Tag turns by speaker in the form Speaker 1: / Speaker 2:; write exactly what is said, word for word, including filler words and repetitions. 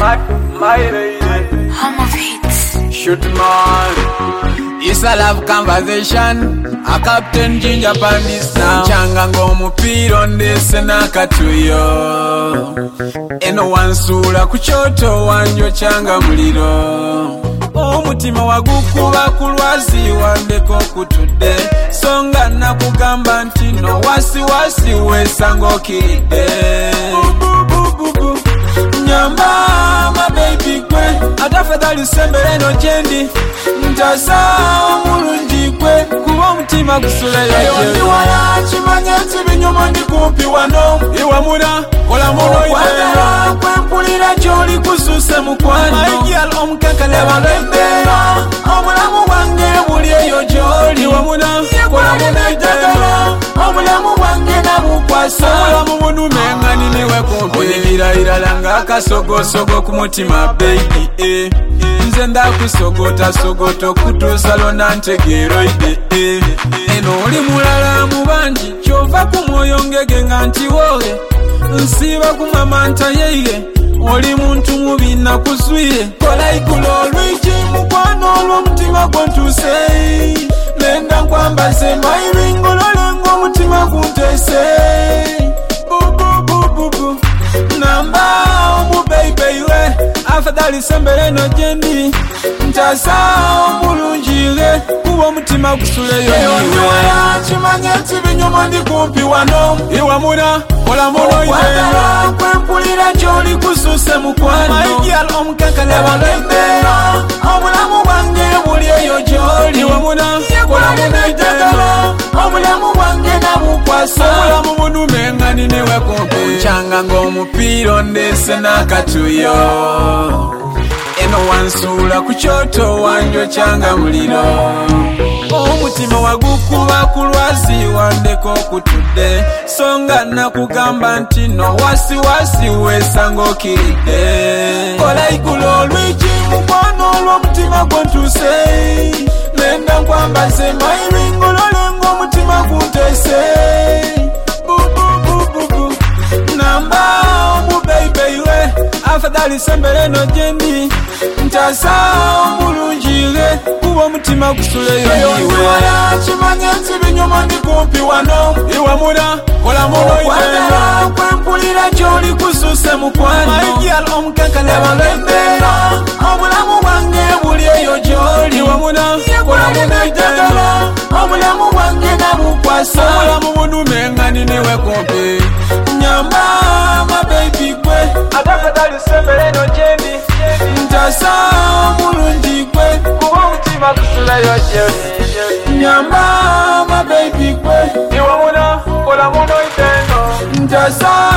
Speaker 1: my, my lady.
Speaker 2: Home of hits.
Speaker 1: Shoot man. It's a love conversation. A Captain Ginger Pandis now. Changa ng'omupiira ondese n'akatuyo. Eno wansula ku kyoto wanjo changa muliro. Omutima wagukuba ku lwazi wandeko kutudde. Songa nakugamba nti no wasiwasi wesanga okiridde. Nyamba my baby gwe atafadhali sembere no jendi ntasa omulungi gwe kuba omutima gusula yaje ndi wala kimanya nti binyuma ndi kumpi wano iwamuna kola muno iwala kwempulira gy'oli kususe mukwano mayigyal omukekele balembera obulamu bwange buli eyo gy'oli iwamuna kola muno ijagala obulamu bwange nabukwasa obulamu bunumenga niniwe kumpi onigira irala ng'akasogosogo ku mutima baby eh. Nze ndakusogota sogota okutuusa lona ntegeeroide eh. Eno oli mulala mu bangi kyova ku mwoyo ngege nga nti wowe nsiiba ku mamanta yeige oli muntu mubi nakuzwire kola ikulo olwigi mukwano olw'omutima gwontuse nenda nkwambaze mayiringolole ng'omutima gunteese bububububu namba omu baby we afadhali sembere no jendi ntasa omulungiire kuba omutima gusuleyo niwe kimanye nti binyuma ndi kumpi wano iwamuna kola muno iwala kwempulira gy'oli kususe mukwano mayigyal omukekele balembera obulamu bwange buli eyo gy'oli iwamuna kola muno ijagala obulamu bwange nabukwasa obulamu bunumenga niniwe kumpi changa ng'omupiira ondese n'akatuyo eno wansula ku kyoto wanjo changa muliro omutima wagukuba ku lwazi wandeko kutudde songa nakugamba nti no wasiwasi wesanga okiridde kola igulo olwigi mukwano olw'omutima gwontuse nenda nkwambaze mayiringolole ng'omutima gunteese bububububu namba omu baby we afadhali sembere no jendi ntasa omulungiire kuba omutima gusuleyo niwe kimanye nti binyuma ndi kumpi wano iwamuna kola muno iwala kwempulira gy'oli kususe mukwano mayigyal omukekele balembera obulamu bwange buli eyo gy'oli iwamuna kola muno ijagala obulamu bwange nabukwasa obulamu bunumenga niniwe kumpi nyamba my baby gwe atafadhali sembere no jendi ntasa omulungi gwe kuba omutima gusulayo gy'oli nyamba my baby gwe iwamuna kola muno itendo ntasa